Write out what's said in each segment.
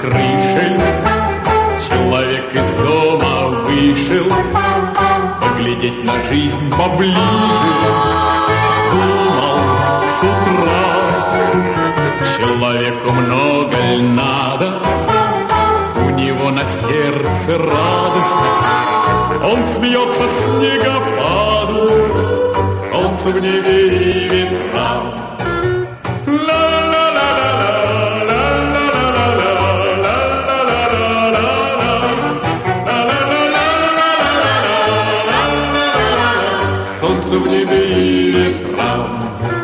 крышей человек из дома вышел поглядеть на жизнь поближе. Вздумал с утра, человеку много ль надо, у него на сердце радость. Он смеется снегопаду, солнцу в небе и ветрам. Солнцу в небе и ветрам.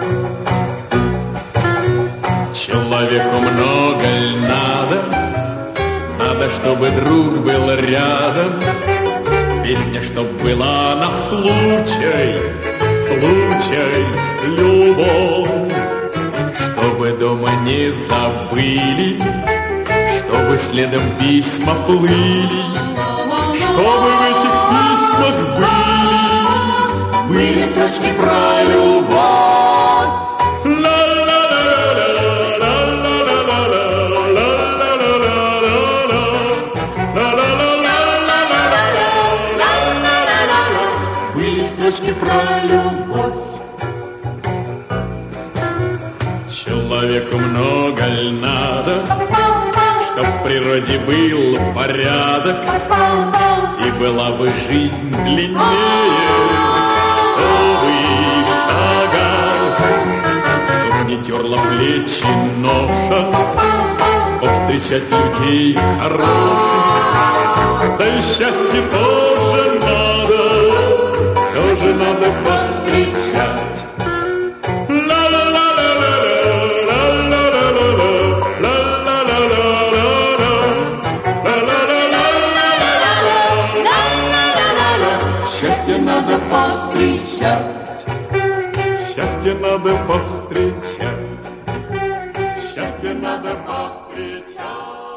Человеку много ль надо, надо, чтобы друг был рядом. Песня, чтоб была на случай, случай, любовь. Чтобы дома не забыли, чтобы следом письма плыли, чтобы в этих письмах были строчки про любовь. Были строчки про любовь. Человеку много ль надо, чтоб в природе был порядок, и была бы жизнь длиннее, чтобы шагать, чтоб не терла плечи ноша, повстречать людей хороших. Да и счастье тоже надо повстречать. Счастье надо повстречать. Счастье надо повстречать. Счастье надо повстречать.